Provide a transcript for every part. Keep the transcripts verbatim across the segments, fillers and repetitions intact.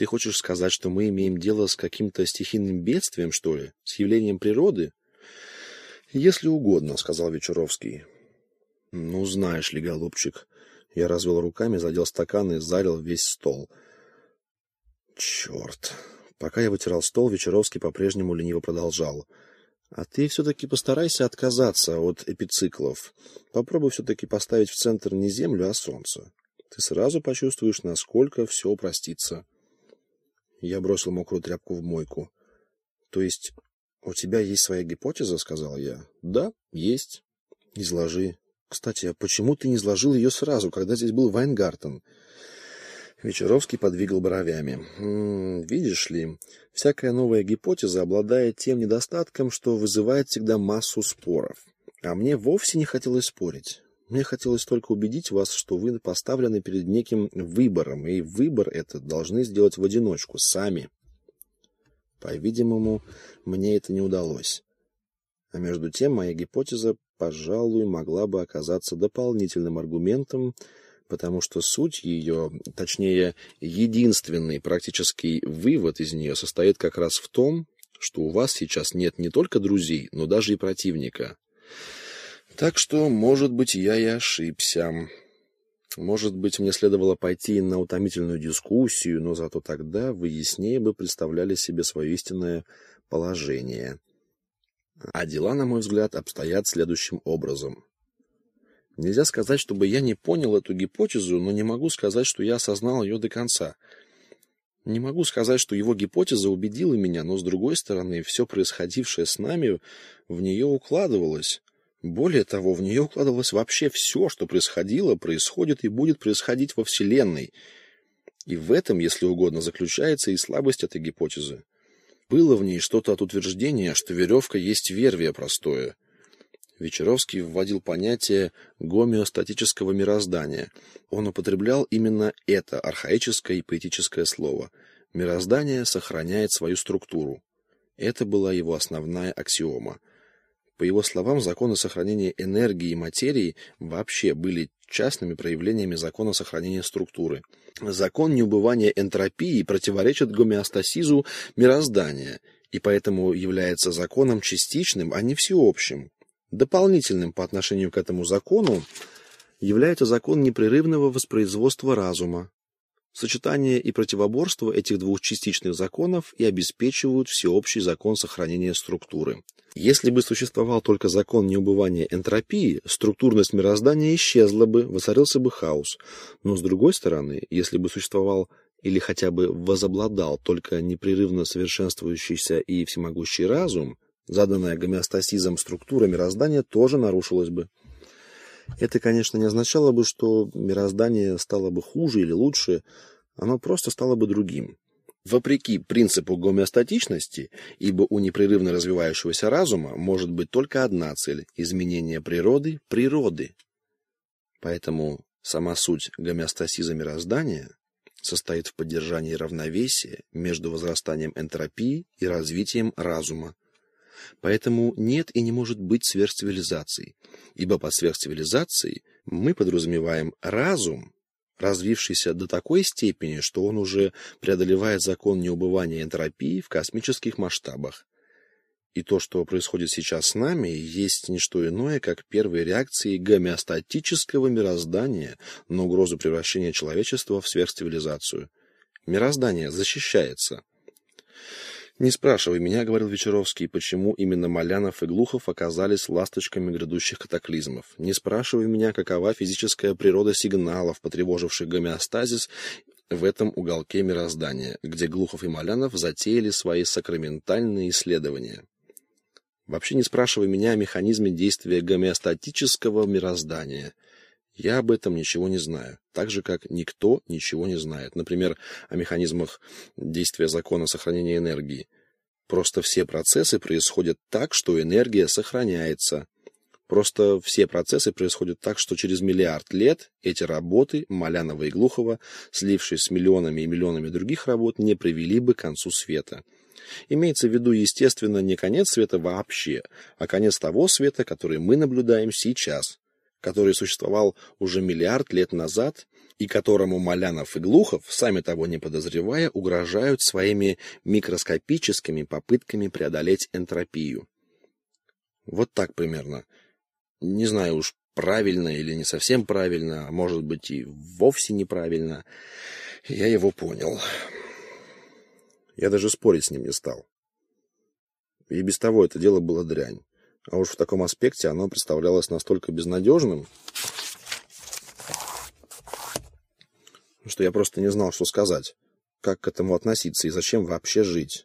Ты хочешь сказать, что мы имеем дело с каким-то стихийным бедствием, что ли? С явлением природы? Если угодно, сказал Вечеровский. Ну, знаешь ли, голубчик. Я развел руками, задел стакан и залил весь стол. Черт. Пока я вытирал стол, Вечеровский по-прежнему лениво продолжал. А ты все-таки постарайся отказаться от эпициклов. Попробуй все-таки поставить в центр не Землю, а Солнце. Ты сразу почувствуешь, насколько все упростится. Я бросил мокрую тряпку в мойку. То есть у тебя есть своя гипотеза, сказал я. Да, есть. Изложи. Кстати, а почему ты не изложил ее сразу, когда здесь был Вайнгартен? Вечеровский подвигал бровями. М-м, видишь ли, всякая новая гипотеза обладает тем недостатком, что вызывает всегда массу споров. А мне вовсе не хотелось спорить. Мне хотелось только убедить вас, что вы поставлены перед неким выбором, и выбор этот должны сделать в одиночку, сами. По-видимому, мне это не удалось. А между тем, моя гипотеза, пожалуй, могла бы оказаться дополнительным аргументом, потому что суть ее, точнее, единственный практический вывод из нее состоит как раз в том, что у вас сейчас нет не только друзей, но даже и противника. Так что, может быть, я и ошибся. Может быть, мне следовало пойти на утомительную дискуссию, но зато тогда вы яснее бы представляли себе свое истинное положение. А дела, на мой взгляд, обстоят следующим образом. Нельзя сказать, чтобы я не понял эту гипотезу, но не могу сказать, что я осознал ее до конца. Не могу сказать, что его гипотеза убедила меня, но, с другой стороны, все происходившее с нами в нее укладывалось. Более того, в нее укладывалось вообще все, что происходило, происходит и будет происходить во Вселенной. И в этом, если угодно, заключается и слабость этой гипотезы. Было в ней что-то от утверждения, что веревка есть вервия простое. Вечеровский вводил понятие гомеостатического мироздания. Он употреблял именно это архаическое и поэтическое слово. Мироздание сохраняет свою структуру. Это была его основная аксиома. По его словам, законы сохранения энергии и материи вообще были частными проявлениями закона сохранения структуры. Закон неубывания энтропии противоречит гомеостасизу мироздания и поэтому является законом частичным, а не всеобщим. Дополнительным по отношению к этому закону является закон непрерывного воспроизводства разума. Сочетание и противоборство этих двух частичных законов и обеспечивают всеобщий закон сохранения структуры. Если бы существовал только закон неубывания энтропии, структурность мироздания исчезла бы, воцарился бы хаос. Но с другой стороны, если бы существовал или хотя бы возобладал только непрерывно совершенствующийся и всемогущий разум, заданная гомеостасизом структура мироздания тоже нарушилась бы. Это, конечно, не означало бы, что мироздание стало бы хуже или лучше, оно просто стало бы другим. Вопреки принципу гомеостатичности, ибо у непрерывно развивающегося разума может быть только одна цель – изменение природы природы. Поэтому сама суть гомеостасиза мироздания состоит в поддержании равновесия между возрастанием энтропии и развитием разума. Поэтому нет и не может быть сверхцивилизаций, ибо под сверхцивилизацией мы подразумеваем разум, развившийся до такой степени, что он уже преодолевает закон неубывания энтропии в космических масштабах. И то, что происходит сейчас с нами, есть не что иное, как первые реакции гомеостатического мироздания на угрозу превращения человечества в сверхцивилизацию. Мироздание защищается. «Не спрашивай меня, — говорил Вечеровский, — почему именно Малянов и Глухов оказались ласточками грядущих катаклизмов. Не спрашивай меня, какова физическая природа сигналов, потревоживших гомеостазис в этом уголке мироздания, где Глухов и Малянов затеяли свои сакраментальные исследования. Вообще не спрашивай меня о механизме действия гомеостатического мироздания. Я об этом ничего не знаю, так же, как никто ничего не знает. Например, о механизмах действия закона сохранения энергии. Просто все процессы происходят так, что энергия сохраняется. Просто все процессы происходят так, что через миллиард лет эти работы Малянова и Глухова, слившись с миллионами и миллионами других работ, не привели бы к концу света. Имеется в виду, естественно, не конец света вообще, а конец того света, который мы наблюдаем сейчас, который существовал уже миллиард лет назад и которому Малянов и Глухов, сами того не подозревая, угрожают своими микроскопическими попытками преодолеть энтропию. Вот так примерно. Не знаю уж, правильно или не совсем правильно, а может быть и вовсе неправильно. Я его понял. Я даже спорить с ним не стал. И без того это дело было дрянь. А уж в таком аспекте оно представлялось настолько безнадежным, что я просто не знал, что сказать, как к этому относиться и зачем вообще жить.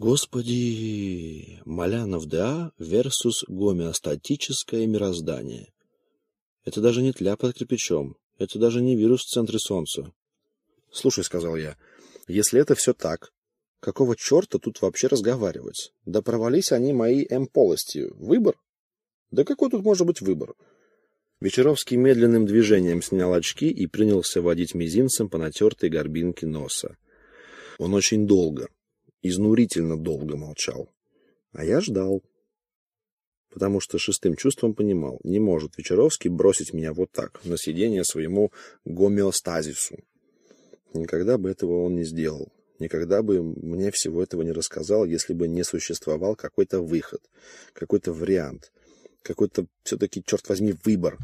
Господи, Малянов ДА versus гомеостатическое мироздание. Это даже не тля под кирпичом, это даже не вирус в центре Солнца. Слушай, сказал я, если это все так, какого черта тут вообще разговаривать? Да провались они мои эм-полости. Выбор? Да какой тут может быть выбор? Вечеровский медленным движением снял очки и принялся водить мизинцем по натертой горбинке носа. Он очень долго, изнурительно долго молчал. А я ждал. Потому что шестым чувством понимал, не может Вечеровский бросить меня вот так, на съедение своему гомеостазису. Никогда бы этого он не сделал. Никогда бы мне всего этого не рассказал, если бы не существовал какой-то выход, какой-то вариант, какой-то все-таки, черт возьми, выбор.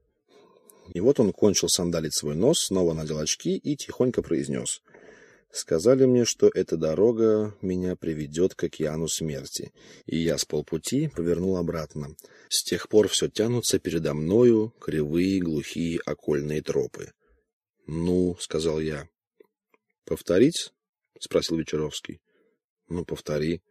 И вот он кончил сандалить свой нос, снова надел очки и тихонько произнес. Сказали мне, что эта дорога меня приведет к океану смерти, и я с полпути повернул обратно. С тех пор все тянутся передо мною кривые, глухие окольные тропы. — Ну, — сказал я. — Повторить? — спросил Вечеровский. — Ну, повтори.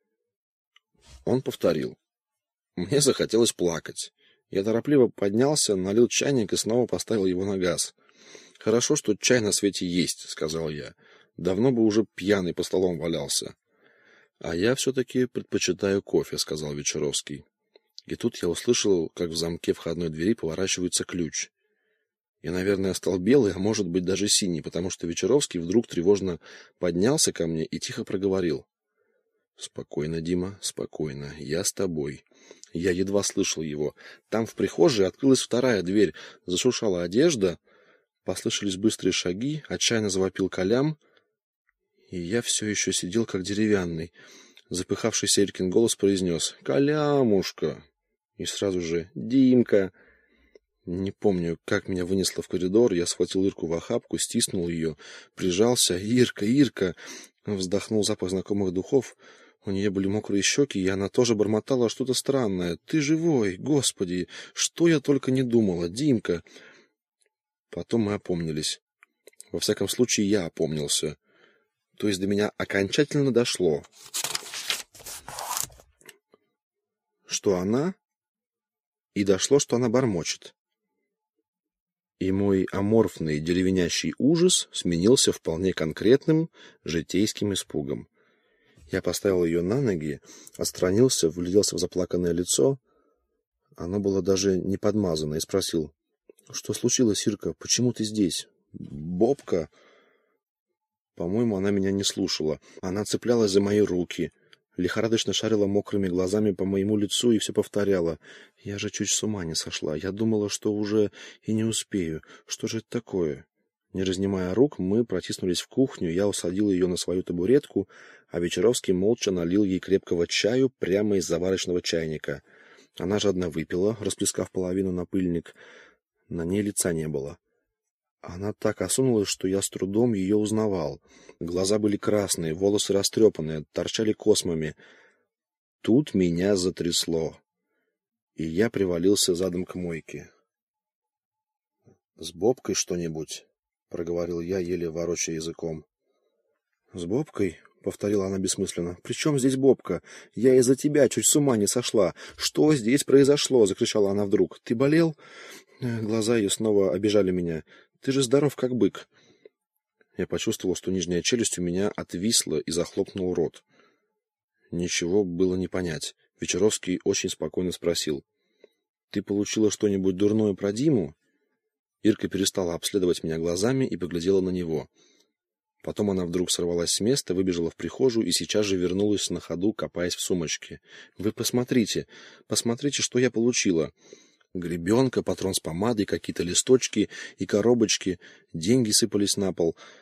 Он повторил. Мне захотелось плакать. Я торопливо поднялся, налил чайник и снова поставил его на газ. — Хорошо, что чай на свете есть, — сказал я. Давно бы уже пьяный по столам валялся. — А я все-таки предпочитаю кофе, — сказал Вечеровский. И тут я услышал, как в замке входной двери поворачивается ключ. Я, наверное, стал белый, а может быть даже синий, потому что Вечеровский вдруг тревожно поднялся ко мне и тихо проговорил. — Спокойно, Дима, спокойно, я с тобой. Я едва слышал его. Там в прихожей открылась вторая дверь, зашуршала одежда, послышались быстрые шаги, отчаянно завопил Колям, и я все еще сидел как деревянный. Запыхавшийся Иркин голос произнес «Колямушка!» и сразу же «Димка!». Не помню, как меня вынесло в коридор, я схватил Ирку в охапку, стиснул ее, прижался. «Ирка, Ирка!» Вздохнул запах знакомых духов. У нее были мокрые щеки, и она тоже бормотала что-то странное. «Ты живой! Господи! Что я только не думала! Димка!» Потом мы опомнились. Во всяком случае, я опомнился. То есть до меня окончательно дошло, что она... И дошло, что она бормочет. И мой аморфный деревенящий ужас сменился вполне конкретным житейским испугом. Я поставил ее на ноги, отстранился, вгляделся в заплаканное лицо. Оно было даже не подмазано, и спросил: «Что случилось, Ирка? Почему ты здесь? Бобка?» По-моему, она меня не слушала. Она цеплялась за мои руки, лихорадочно шарила мокрыми глазами по моему лицу и все повторяла. «Я же чуть с ума не сошла. Я думала, что уже и не успею. Что же это такое?» Не разнимая рук, мы протиснулись в кухню, я усадил ее на свою табуретку, а Вечеровский молча налил ей крепкого чаю прямо из заварочного чайника. Она жадно выпила, расплескав половину на пыльник. На ней лица не было. Она так осунулась, что я с трудом ее узнавал. Глаза были красные, волосы растрепанные, торчали космами. Тут меня затрясло, и я привалился задом к мойке. — С Бобкой что-нибудь? — проговорил я, еле ворочая языком. — С Бобкой? — повторила она бессмысленно. — При чем здесь Бобка? Я из-за тебя чуть с ума не сошла. Что здесь произошло? — закричала она вдруг. — Ты болел? Глаза ее снова обижали меня. — Ты же здоров, как бык. Я почувствовал, что нижняя челюсть у меня отвисла, и захлопнул рот. Ничего было не понять. Вечеровский очень спокойно спросил: — Ты получила что-нибудь дурное про Диму? Ирка перестала обследовать меня глазами и поглядела на него. Потом она вдруг сорвалась с места, выбежала в прихожую и сейчас же вернулась на ходу, копаясь в сумочке. — Вы посмотрите, посмотрите, что я получила. Гребенка, патрон с помадой, какие-то листочки и коробочки. Деньги сыпались на пол.